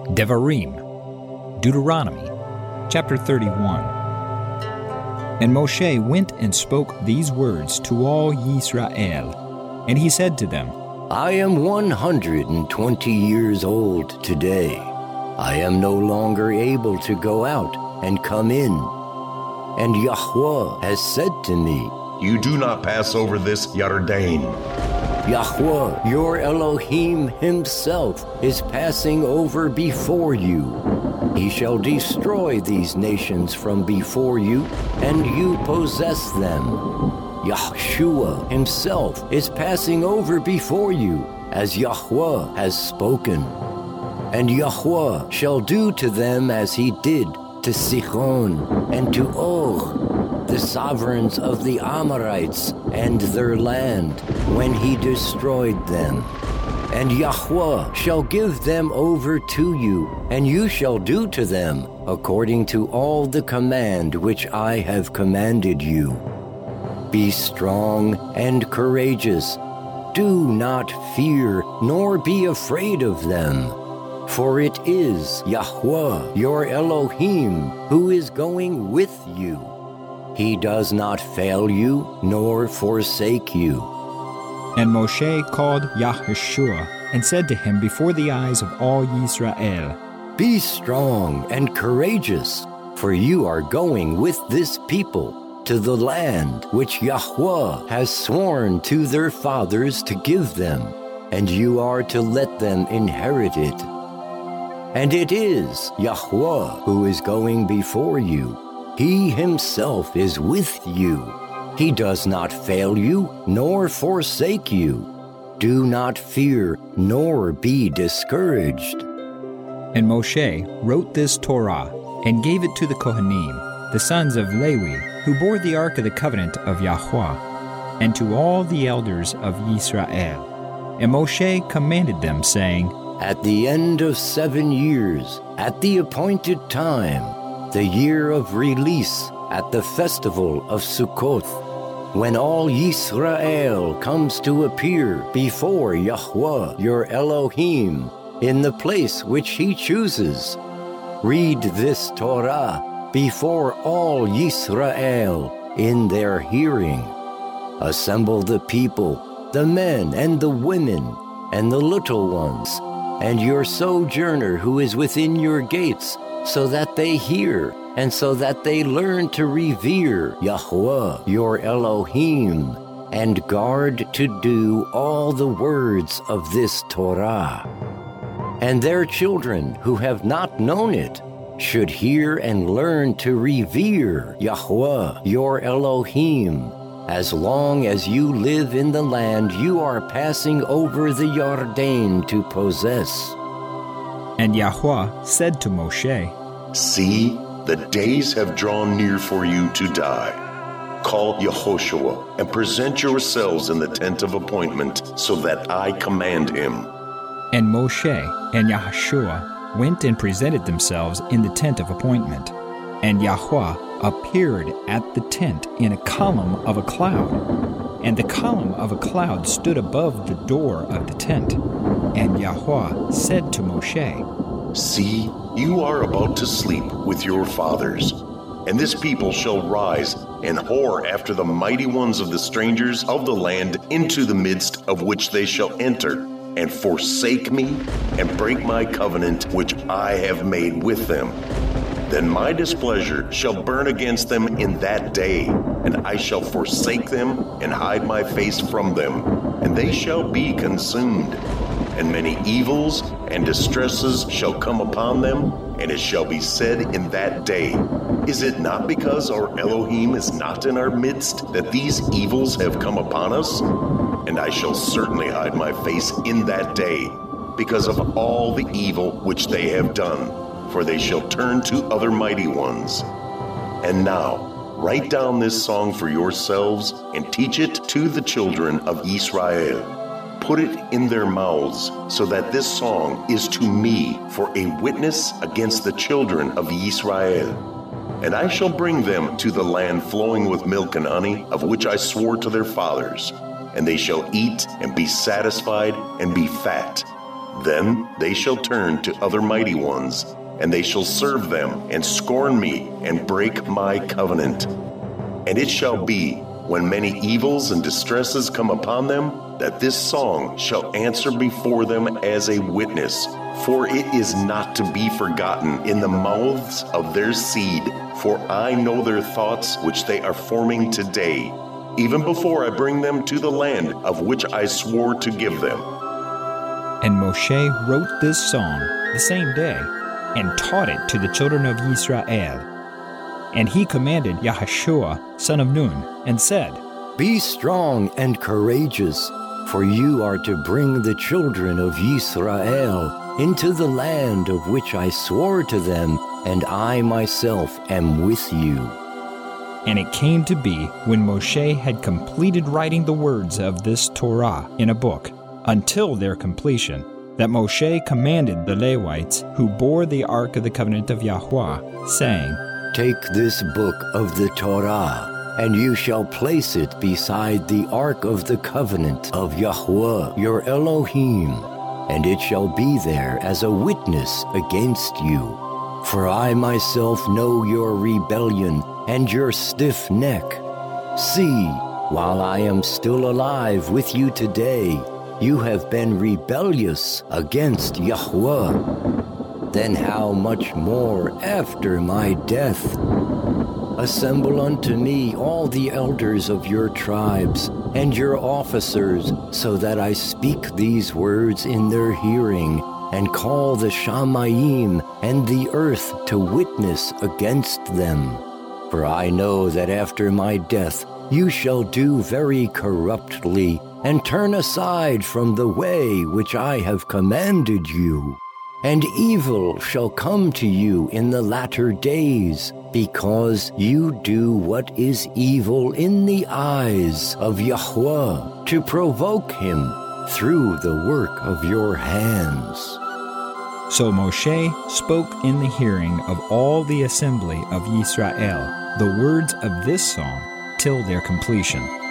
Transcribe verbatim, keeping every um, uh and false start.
Devarim, Deuteronomy, chapter thirty-one. And Moshe went and spoke these words to all Yisrael, and he said to them, I am one hundred and twenty years old today. I am no longer able to go out and come in. And Yahweh has said to me, You do not pass over this Yarden. Yahweh, your Elohim himself, is passing over before you. He shall destroy these nations from before you, and you possess them. Yahshua himself is passing over before you, as Yahweh has spoken. And Yahweh shall do to them as he did to Sihon and to Og, the sovereigns of the Amorites and their land, when he destroyed them. And Yahweh shall give them over to you, and you shall do to them according to all the command which I have commanded you. Be strong and courageous. Do not fear, nor be afraid of them. For it is Yahweh, your Elohim, who is going with you. He does not fail you, nor forsake you. And Moshe called Yahushua and said to him before the eyes of all Yisrael, Be strong and courageous, for you are going with this people to the land which Yahweh has sworn to their fathers to give them, and you are to let them inherit it. And it is Yahweh who is going before you. He himself is with you. He does not fail you, nor forsake you. Do not fear, nor be discouraged. And Moshe wrote this Torah and gave it to the Kohanim, the sons of Levi, who bore the ark of the covenant of Yahweh, and to all the elders of Yisrael. And Moshe commanded them, saying, At the end of seven years, at the appointed time, the year of release, at the festival of Sukkoth, when all Yisrael comes to appear before Yahweh your Elohim in the place which he chooses, read this Torah before all Yisrael in their hearing. Assemble the people, the men and the women, and the little ones, and your sojourner who is within your gates, so that they hear, and so that they learn to revere Yahweh your Elohim, and guard to do all the words of this Torah. And their children who have not known it should hear and learn to revere Yahweh your Elohim, as long as you live in the land you are passing over the Yarden to possess. And Yahweh said to Moshe, See, the days have drawn near for you to die. Call Yehoshua and present yourselves in the tent of appointment, so that I command him. And Moshe and Yahushua went and presented themselves in the tent of appointment. And Yahweh appeared at the tent in a column of a cloud. And the column of a cloud stood above the door of the tent. And Yahweh said to Moshe, See, you are about to sleep with your fathers, and this people shall rise and whore after the mighty ones of the strangers of the land into the midst of which they shall enter, and forsake me, and break my covenant which I have made with them. Then my displeasure shall burn against them in that day, and I shall forsake them and hide my face from them, and they shall be consumed. And many evils and distresses shall come upon them, and it shall be said in that day, Is it not because our Elohim is not in our midst that these evils have come upon us? And I shall certainly hide my face in that day, because of all the evil which they have done, for they shall turn to other mighty ones. And now, write down this song for yourselves, and teach it to the children of Israel. Put it in their mouths, so that this song is to me for a witness against the children of Israel. And I shall bring them to the land flowing with milk and honey, of which I swore to their fathers. And they shall eat and be satisfied and be fat. Then they shall turn to other mighty ones, and they shall serve them, and scorn me, and break my covenant. And it shall be, when many evils and distresses come upon them, that this song shall answer before them as a witness. For it is not to be forgotten in the mouths of their seed, for I know their thoughts which they are forming today, even before I bring them to the land of which I swore to give them. And Moshe wrote this song the same day, and taught it to the children of Israel. And he commanded Yahushua, son of Nun, and said, Be strong and courageous, for you are to bring the children of Israel into the land of which I swore to them, and I myself am with you. And it came to be, when Moshe had completed writing the words of this Torah in a book, until their completion, that Moshe commanded the Levites who bore the ark of the covenant of Yahweh, saying, Take this book of the Torah, and you shall place it beside the ark of the covenant of Yahweh your Elohim, and it shall be there as a witness against you. For I myself know your rebellion and your stiff neck. See, while I am still alive with you today, you have been rebellious against Yahweh. Then how much more after my death? Assemble unto me all the elders of your tribes and your officers, so that I speak these words in their hearing, and call the Shamayim and the earth to witness against them. For I know that after my death you shall do very corruptly, and turn aside from the way which I have commanded you. And evil shall come to you in the latter days, because you do what is evil in the eyes of Yahweh, to provoke him through the work of your hands. So Moshe spoke in the hearing of all the assembly of Israel the words of this song till their completion.